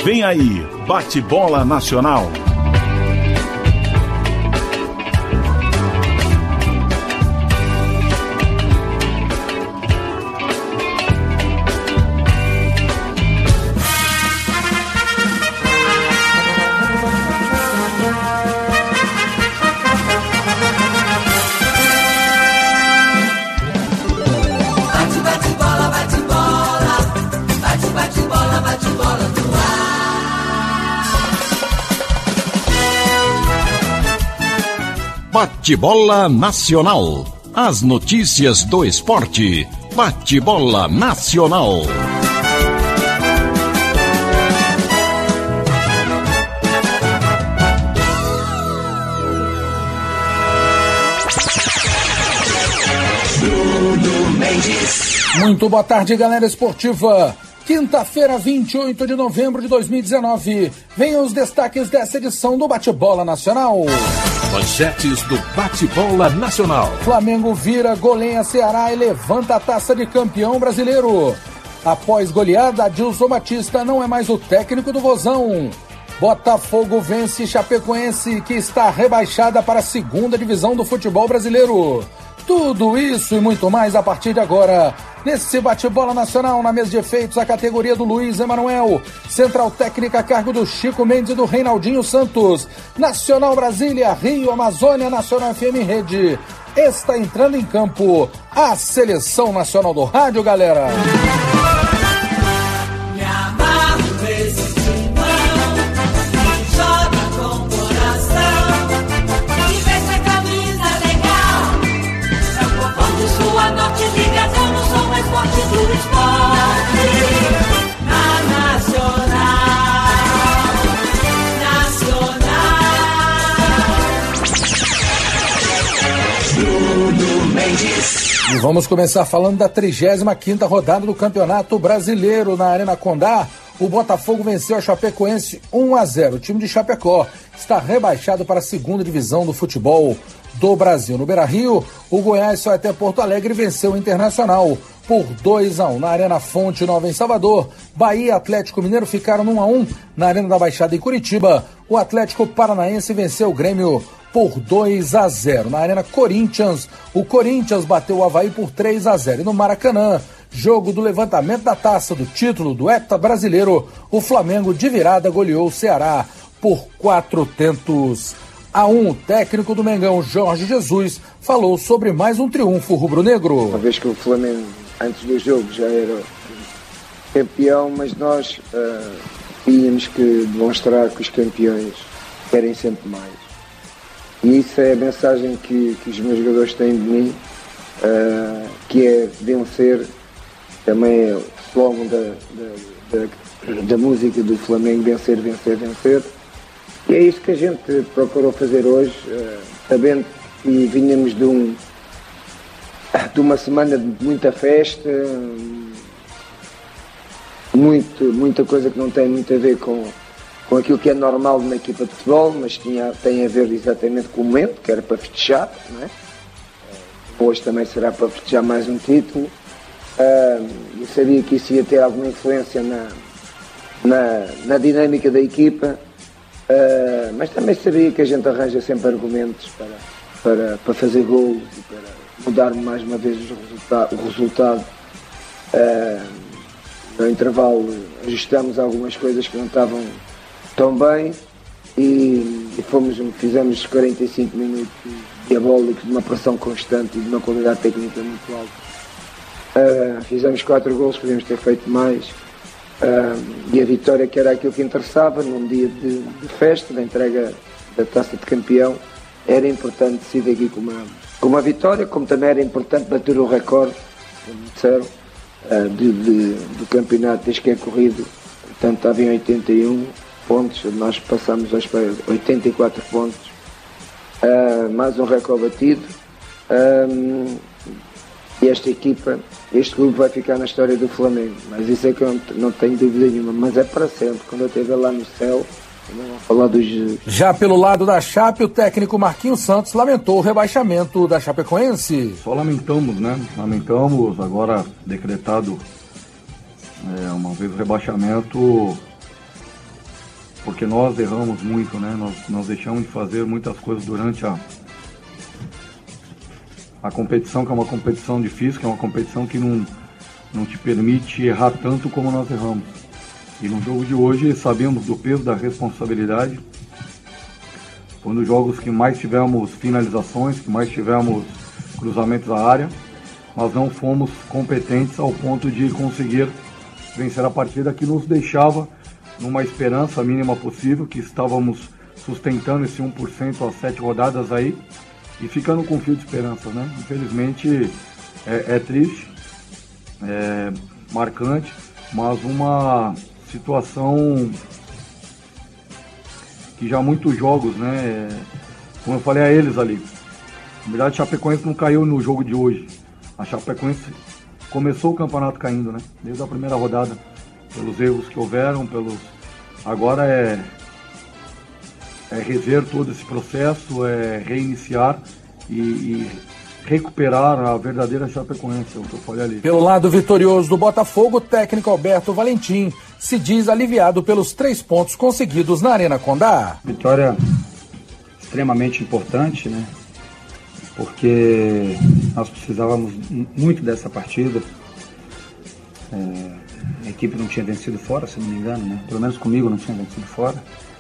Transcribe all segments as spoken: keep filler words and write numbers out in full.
Vem aí, Bate-Bola Nacional. Bate-Bola Nacional. As notícias do esporte. Bate-Bola Nacional. Muito boa tarde, galera esportiva. Quinta-feira, vinte e oito de novembro de dois mil e dezenove. Venham os destaques dessa edição do Bate-Bola Nacional. Manchetes do Bate-Bola Nacional. Flamengo vira, goleia Ceará e levanta a taça de campeão brasileiro. Após goleada, Adilson Batista não é mais o técnico do Vozão. Botafogo vence Chapecoense, que está rebaixada para a segunda divisão do futebol brasileiro. Tudo isso e muito mais a partir de agora. Nesse Bate-Bola Nacional, na mesa de efeitos, a categoria do Luiz Emanuel. Central técnica a cargo do Chico Mendes e do Reinaldinho Santos. Nacional Brasília, Rio, Amazônia, Nacional F M Rede. Está entrando em campo a Seleção Nacional do Rádio, galera. Me amarro nesse timão, que joga com o coração, e veste a camisa legal. Eu conforto sua norte, liga, eu não sou mais forte do esporte. Na Nacional, Nacional. Bruno Mendes. E vamos começar falando da trigésima quinta rodada do Campeonato Brasileiro na Arena Condá. O Botafogo venceu a Chapecoense um a zero. O time de Chapecó está rebaixado para a segunda divisão do futebol do Brasil. No Beira-Rio, o Goiás foi até Porto Alegre e venceu o Internacional por dois a um. Na Arena Fonte Nova em Salvador, Bahia e Atlético Mineiro ficaram no um a um. Na Arena da Baixada em Curitiba, o Atlético Paranaense venceu o Grêmio por dois a zero. Na Arena Corinthians, o Corinthians bateu o Avaí por três a zero. E no Maracanã, jogo do levantamento da taça do título do Hepta Brasileiro, o Flamengo de virada goleou o Ceará por quatro tentos a um. O técnico do Mengão, Jorge Jesus, falou sobre mais um triunfo rubro-negro. Uma vez que o Flamengo, antes do jogo, já era campeão, mas nós uh, tínhamos que demonstrar que os campeões querem sempre mais. E isso é a mensagem que, que os meus jogadores têm de mim, uh, que é vencer. Também é o slogan da, da, da, da música do Flamengo, vencer, vencer, vencer. E é isso que a gente procurou fazer hoje, uh, sabendo que vinhamos de, um, de uma semana de muita festa, muito, muita coisa que não tem muito a ver com com aquilo que é normal numa equipa de futebol, mas tinha, tem a ver exatamente com o momento, que era para festejar, não é? Hoje também será para festejar mais um título. Uh, eu sabia que isso ia ter alguma influência na, na, na dinâmica da equipa, uh, mas também sabia que a gente arranja sempre argumentos para, para, para fazer gols e para mudar mais uma vez o resultado. O resultado. Uh, no intervalo ajustamos algumas coisas que não estavam tão bem e, e fomos, fizemos quarenta e cinco minutos diabólicos de uma pressão constante e de uma qualidade técnica muito alta. Uh, fizemos quatro gols, podíamos ter feito mais, uh, e a vitória, que era aquilo que interessava num dia de, de festa, da entrega da taça de campeão, era importante sair daqui com uma, com uma vitória, como também era importante bater o recorde, como disseram, uh, de, de, do campeonato desde que é corrido. Portanto, estava em oitenta e um pontos, nós passamos aos oitenta e quatro pontos, uh, mais um recorde batido, um, e esta equipa, este clube vai ficar na história do Flamengo, mas isso é que eu não, não tenho dúvida nenhuma, mas é para sempre. Quando eu estiver lá no céu, eu vou falar dos... Já pelo lado da Chape, o técnico Marquinhos Santos lamentou o rebaixamento da Chapecoense. Só lamentamos, né? Lamentamos, agora decretado é, uma vez o rebaixamento. porque nós erramos muito, né? Nós, nós deixamos de fazer muitas coisas durante a, a competição, que é uma competição difícil, que é uma competição que não, não te permite errar tanto como nós erramos. E no jogo de hoje sabemos do peso da responsabilidade. Foi um dos jogos que mais tivemos finalizações, que mais tivemos cruzamentos à área, mas não fomos competentes ao ponto de conseguir vencer a partida, que nos deixava numa esperança mínima possível, que estávamos sustentando esse um por cento às sete rodadas aí e ficando com fio de esperança, né? Infelizmente é, é triste, é marcante, mas uma situação que já há muitos jogos, né? Como eu falei a eles ali, na verdade a Chapecoense não caiu no jogo de hoje. A Chapecoense começou o campeonato caindo, né? Desde a primeira rodada, pelos erros que houveram, pelos... Agora é, é rever todo esse processo, é reiniciar e, e recuperar a verdadeira Chapecoense, é o que eu falei ali. Pelo lado vitorioso do Botafogo, o técnico Alberto Valentim se diz aliviado pelos três pontos conseguidos na Arena Condá. Vitória extremamente importante, né? Porque nós precisávamos muito dessa partida. É, a equipe não tinha vencido fora, se não me engano, né? Pelo menos comigo não tinha vencido fora.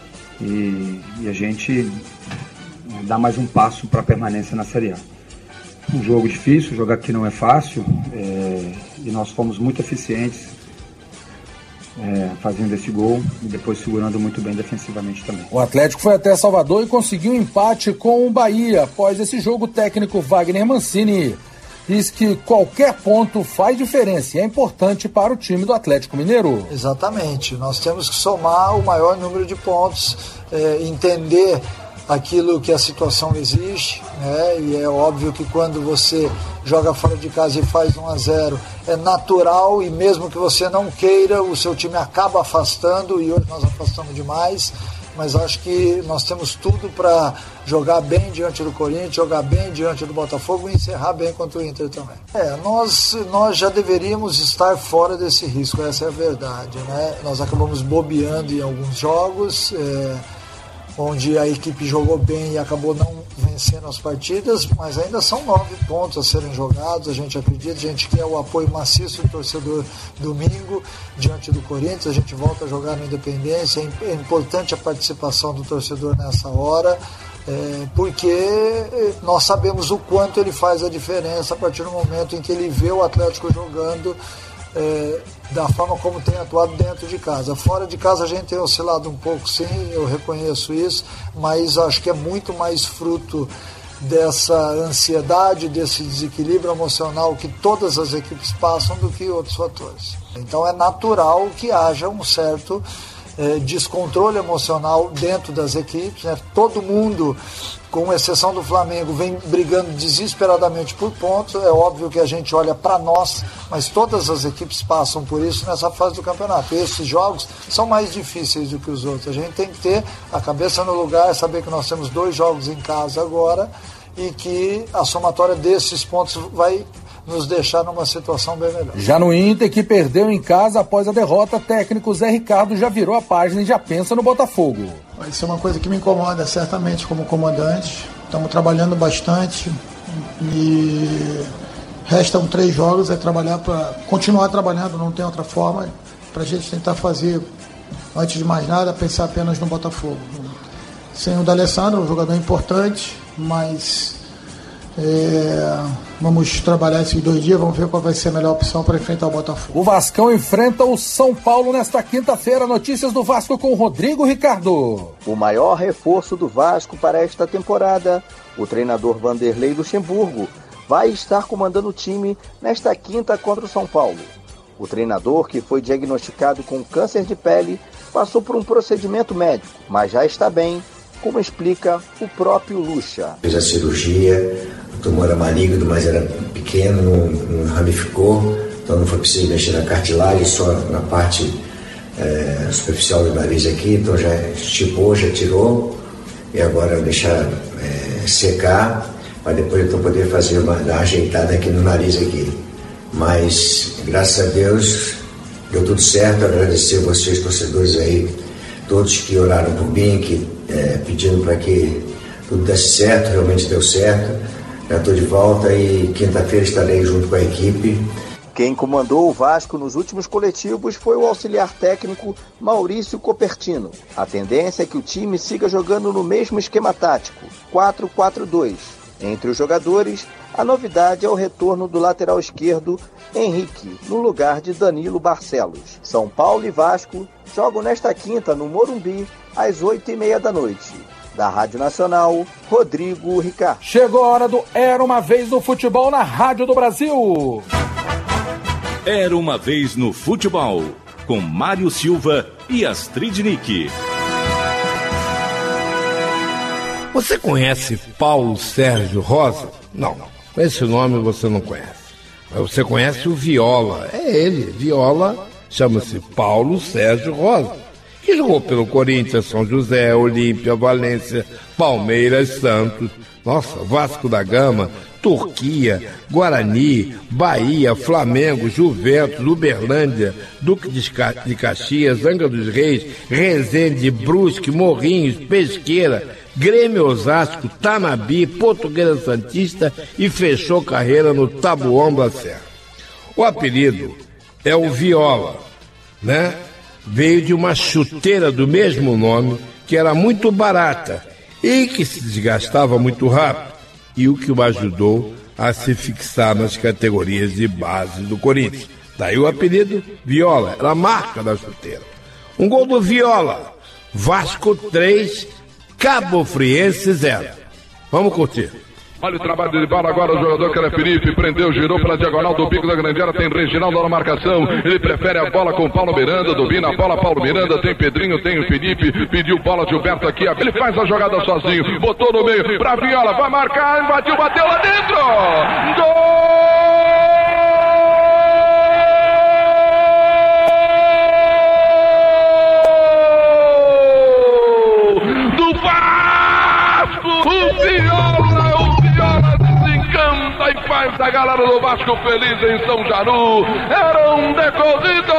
E, e a gente dá mais um passo para a permanência na Série A. Um jogo difícil, jogar aqui não é fácil, é, e nós fomos muito eficientes é, fazendo esse gol e depois segurando muito bem defensivamente também. O Atlético foi até Salvador e conseguiu um empate com o Bahia. Após esse jogo, o técnico Wagner Mancini diz que qualquer ponto faz diferença e é importante para o time do Atlético Mineiro. Exatamente, nós temos que somar o maior número de pontos, é, entender aquilo que a situação exige, né? E é óbvio que quando você joga fora de casa e faz um a zero, é natural, e mesmo que você não queira, o seu time acaba afastando, e hoje nós afastamos demais, mas acho que nós temos tudo para jogar bem diante do Corinthians, jogar bem diante do Botafogo e encerrar bem contra o Inter também. É, nós, nós já deveríamos estar fora desse risco, essa é a verdade, né? Nós acabamos bobeando em alguns jogos, é, onde a equipe jogou bem e acabou não vencendo as partidas, mas ainda são nove pontos a serem jogados, a gente acredita, a gente quer o apoio maciço do torcedor domingo, diante do Corinthians, a gente volta a jogar na Independência, é importante a participação do torcedor nessa hora, é, porque nós sabemos o quanto ele faz a diferença a partir do momento em que ele vê o Atlético jogando É, da forma como tem atuado dentro de casa. Fora de casa a gente tem oscilado um pouco, sim, eu reconheço isso, mas acho que é muito mais fruto dessa ansiedade, desse desequilíbrio emocional que todas as equipes passam do que outros fatores. Então é natural que haja um certo é, descontrole emocional dentro das equipes, né? Todo mundo, com exceção do Flamengo, vem brigando desesperadamente por pontos. É óbvio que a gente olha para nós, mas todas as equipes passam por isso nessa fase do campeonato. E esses jogos são mais difíceis do que os outros. A gente tem que ter a cabeça no lugar, saber que nós temos dois jogos em casa agora e que a somatória desses pontos vai nos deixar numa situação bem melhor. Já no Inter, que perdeu em casa após a derrota, técnico Zé Ricardo já virou a página e já pensa no Botafogo. Isso é uma coisa que me incomoda, certamente, como comandante. Estamos trabalhando bastante e restam três jogos, é trabalhar para continuar trabalhando, não tem outra forma, para a gente tentar fazer, antes de mais nada, pensar apenas no Botafogo. Sem o D'Alessandro, um jogador importante, mas é, vamos trabalhar esses dois dias, vamos ver qual vai ser a melhor opção para enfrentar o Botafogo. O Vascão enfrenta o São Paulo nesta quinta-feira. Notícias do Vasco com Rodrigo Ricardo. O maior reforço do Vasco para esta temporada, o treinador Vanderlei Luxemburgo, vai estar comandando o time nesta quinta contra o São Paulo. O treinador, que foi diagnosticado com câncer de pele, passou por um procedimento médico, mas já está bem, como explica o próprio Lucha. Fez a cirurgia, o tumor era maligno, mas era pequeno, não, não ramificou, então não foi preciso mexer na cartilagem, só na parte é, superficial do nariz aqui, então já estipou, já tirou, e agora deixar é, secar, para depois então poder fazer uma, dar uma ajeitada aqui no nariz aqui. Mas, graças a Deus, deu tudo certo. Agradecer a vocês, torcedores aí, todos que oraram por mim, que é, pedindo para que tudo desse certo, realmente deu certo. Já estou de volta e quinta-feira estarei junto com a equipe. Quem comandou o Vasco nos últimos coletivos foi o auxiliar técnico Maurício Copertino. A tendência é que o time siga jogando no mesmo esquema tático, quatro quatro dois. Entre os jogadores, a novidade é o retorno do lateral esquerdo Henrique, no lugar de Danilo Barcelos. São Paulo e Vasco jogam nesta quinta no Morumbi, às oito e meia da noite. Da Rádio Nacional, Rodrigo Ricardo. Chegou a hora do Era Uma Vez no Futebol na Rádio do Brasil. Era Uma Vez no Futebol, com Mário Silva e Astrid Nick. Você conhece Paulo Sérgio Rosa? Não, esse nome você não conhece. Mas você conhece o Viola. É ele, Viola, chama-se Paulo Sérgio Rosa, que jogou pelo Corinthians, São José, Olímpia, Valência, Palmeiras, Santos, nossa, Vasco da Gama, Turquia, Guarani, Bahia, Flamengo, Juventus, Uberlândia, Duque de Caxias, Angra dos Reis, Resende, Brusque, Morrinhos, Pesqueira, Grêmio Osasco, Tamabi, Portuguesa Santista e fechou carreira no Taboão da Serra. O apelido é o Viola, né? Veio de uma chuteira do mesmo nome, que era muito barata e que se desgastava muito rápido, e o que o ajudou a se fixar nas categorias de base do Corinthians. Daí o apelido Viola, era a marca da chuteira. Um gol do Viola, Vasco três, Cabo Friense zero. Vamos curtir. Olha o trabalho de bola agora, o jogador que era Felipe, prendeu, girou pela diagonal do bico da grande área, tem Reginaldo na marcação, ele prefere a bola com Paulo Miranda, domina a bola Paulo Miranda, tem Pedrinho, tem o Felipe, pediu bola Gilberto aqui, ele faz a jogada sozinho, botou no meio, pra Viola, vai marcar, invadiu, bateu lá dentro, gol do Vasco, o Viola, e faz a galera do Vasco feliz em São Jaru. Era um decorrido.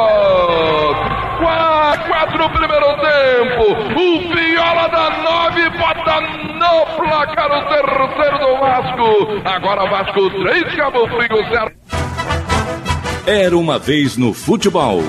Quatro primeiro tempo. O Viola da nove bota no placar o terceiro do Vasco. Agora Vasco três, Cabo Frio zero. Era Uma Vez no Futebol.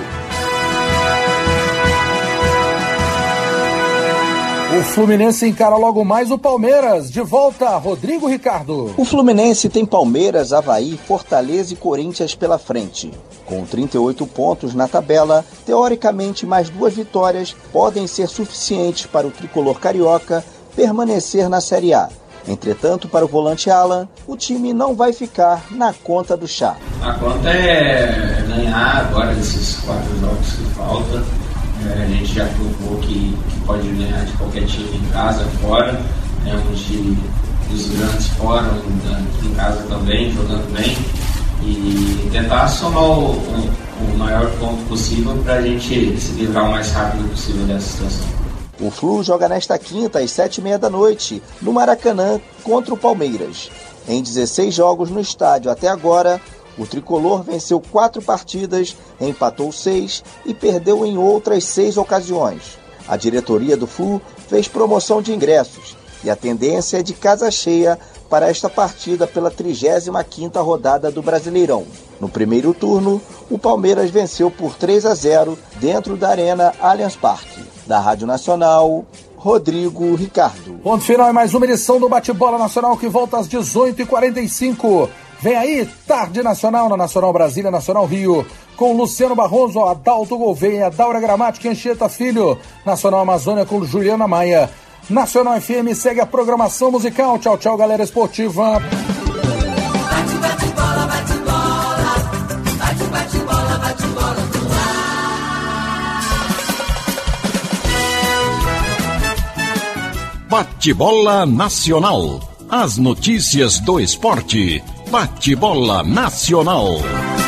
O Fluminense encara logo mais o Palmeiras. De volta, Rodrigo Ricardo. O Fluminense tem Palmeiras, Avaí, Fortaleza e Corinthians pela frente. Com trinta e oito pontos na tabela, teoricamente mais duas vitórias podem ser suficientes para o tricolor carioca permanecer na Série A. Entretanto, para o volante Alan, o time não vai ficar na conta do chá. A conta é ganhar agora esses quatro jogos que faltam. A gente já provou que, que pode ganhar de qualquer time em casa, fora. É um time dos grandes fora, aqui em casa também, jogando bem. E tentar somar o, o, o maior ponto possível para a gente se livrar o mais rápido possível dessa situação. O Flu joga nesta quinta, às sete e meia da noite, no Maracanã, contra o Palmeiras. Em dezesseis jogos no estádio até agora, o tricolor venceu quatro partidas, empatou seis e perdeu em outras seis ocasiões. A diretoria do Flu fez promoção de ingressos e a tendência é de casa cheia para esta partida pela trigésima quinta rodada do Brasileirão. No primeiro turno, o Palmeiras venceu por três a zero dentro da Arena Allianz Parque. Da Rádio Nacional, Rodrigo Ricardo. Ponto final é mais uma edição do Bate-Bola Nacional que volta às dezoito e quarenta e cinco. Vem aí, Tarde Nacional na Nacional Brasília, Nacional Rio, com Luciano Barroso, Adalto Gouveia, Daura Gramática e Anchieta Filho. Nacional Amazônia com Juliana Maia. Nacional F M segue a programação musical. Tchau, tchau, galera esportiva. Bate, bate, bola, bate, bola. Bate, bate, bola, bate, bola no ar. Bate-Bola Nacional. As notícias do esporte. Bate-Bola Nacional.